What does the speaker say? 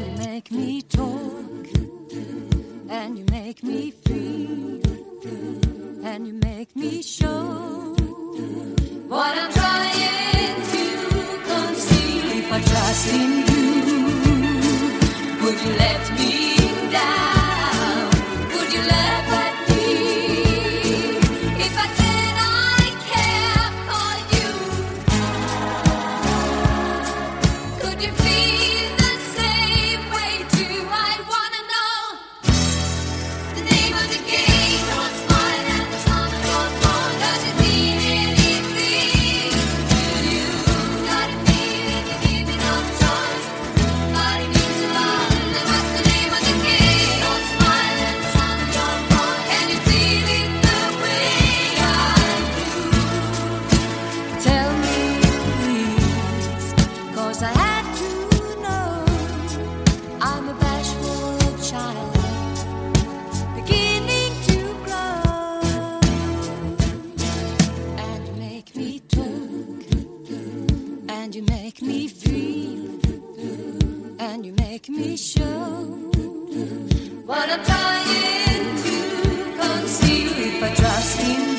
you make me talk, and you make me feel, and you make me show what I'm trying to conceal. If I trust in you, would you let me down? Would you let that be? If I said I care for you, could you feel the same way too? I wanna know the name of the game. Don't smile at the sound of your phone. Does it mean anything to you? Got it feeling you're giving up trust. Body means a lot. Then what's the name of the game? Don't smile at the sound of your phone. Can you feel it the way I do? Tell me please, 'cause I have to know. I'm a bashful child, beginning to grow. And you make me talk, and you make me feel, and you make me show what I'm trying to conceal. If I trust in